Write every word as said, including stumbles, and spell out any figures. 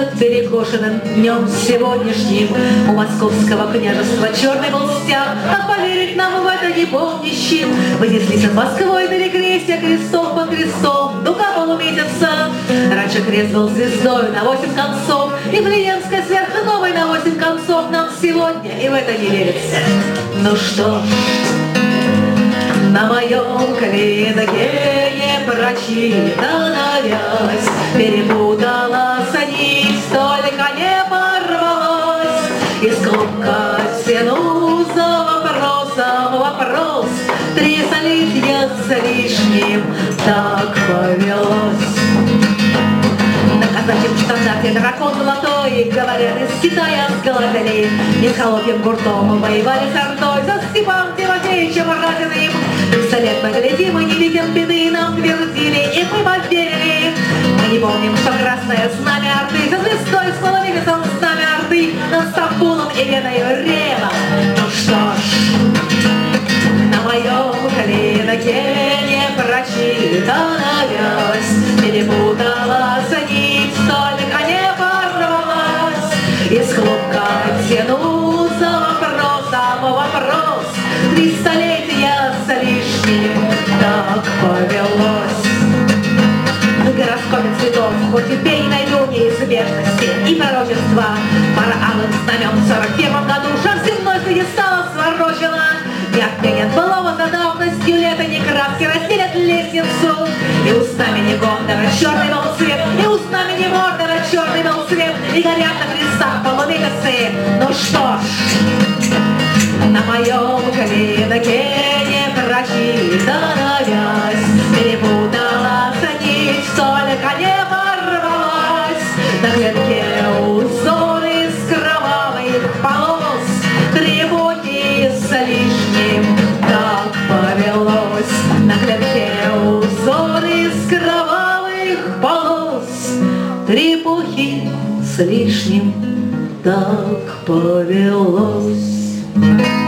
Над перекошенным днем сегодняшним у московского княжества черный был стяг, а поверить нам в это не помнящим. Вынеслись от Москвы перекрестия крестов под крестом, дуга полумесяца. Раньше крест был звездой на восемь концов, и Влиенская сверхновой на восемь концов. Нам сегодня и в это не верится. Ну что ж, на моем клиноке не прочитанная, перепуталась нить, только не порвалась. Из клубка стяну за вопросом вопрос, три солидья с лишним, так повелось. На казачьем штандарте дракон золотой, говорят, из Китая сголодали. Не с холопьим гуртом воевали с Ордой, за Степан Тимофеевичем Разиным. Пистолет наглядим и не видим беды, нам твердили, и мы поверили. Мы не помним, что красное знамя Орды за звездой с полумесяцем знамя Орды над Стамбулом и Веною ревом. Ну что ж, на моем клиноке не прочитанная, перепуталась нить, только не порвалась. Из клубка тяну за вопросом вопрос, три столетия с лишним, так повелось. В гороскопе цветов хоть и пей, найду неизбежности и пророчества. Пара алых знамен в сорок первом году шаг земной перестала сворочена. Не отменят былого за давностью лета, не краски разделят лестницу. И устами не Гондора черный был цвет, и устами не Мордора черный был цвет, и горят на крестах полумесяцы. Ну что ж, на моем клиноке не прочитанная, перепуталась нить, только не порвалась. На клетке узоры из кровавых полос, три пути с лишним, так повелось. На клетке узоры из кровавых полос, три пути с лишним, так повелось.